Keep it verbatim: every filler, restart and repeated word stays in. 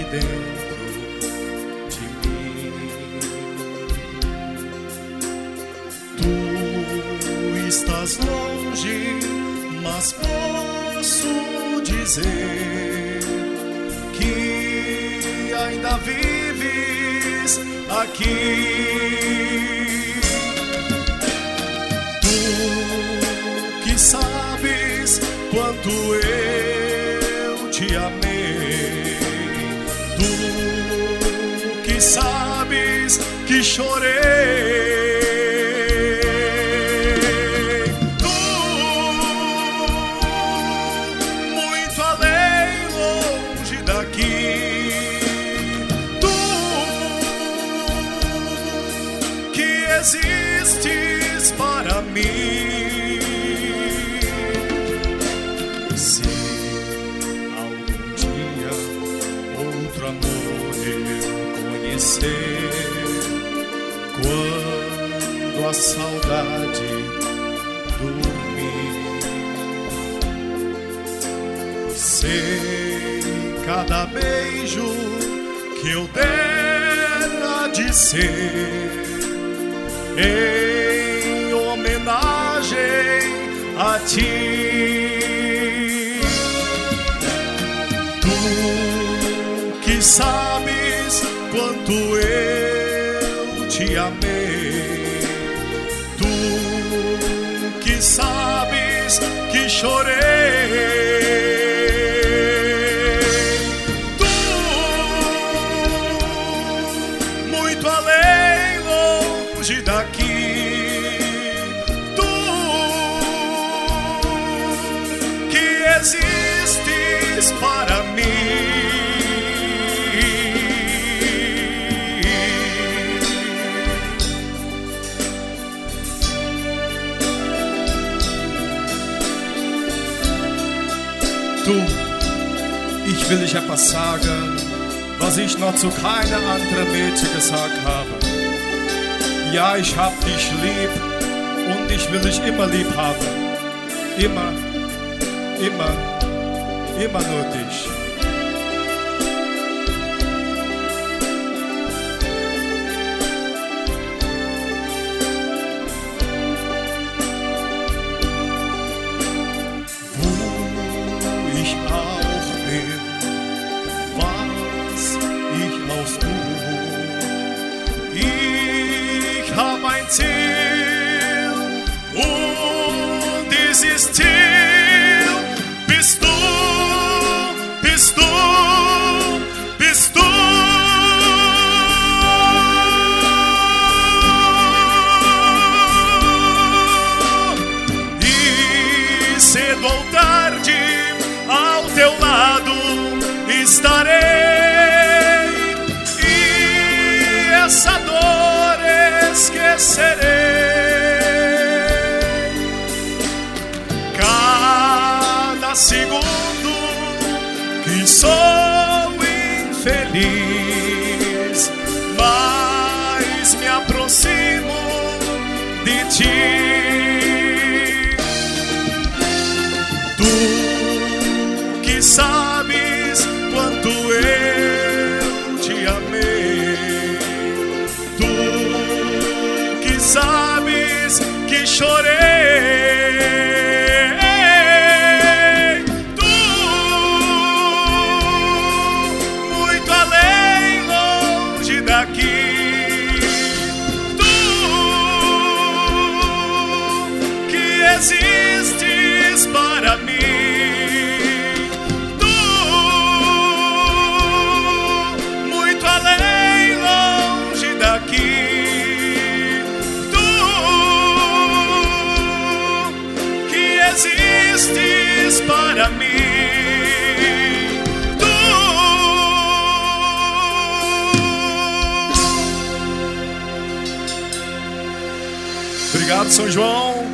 dentro de mim. Tu estás longe, mas posso dizer que ainda vives aqui. Tu que sabes quanto eu te amei, tu que sabes que chorei. Existes para mim. Se algum dia outro amor eu conhecer, quando a saudade dormir, sei cada beijo que eu der há de ser em homenagem a ti. Tu que sabes quanto eu te amei, tu que sabes que chorei. Daqui, tu que existes para mim. Du, ich will dich etwas sagen, was ich noch zu keiner anderen Mädchen gesagt habe. Ja, ich hab dich lieb und ich will dich immer lieb haben. Immer, immer, immer nur dich. Wo ich auch bin, was ich auch tue, ich hab ein Ziel und dieses Ziel bist du, bist du, bist du. E cedo ou tarde ao teu lado estarei, e essa dor esquecerei. Cada segundo que sou infeliz, mas me aproximo de ti. Tu que sabes quanto eu te amei, tu sabes que chorei. Tu, muito além, longe daqui. Tu, que existes para mim. Tu, muito além, longe daqui. Existes para mim, tu. Obrigado, São João.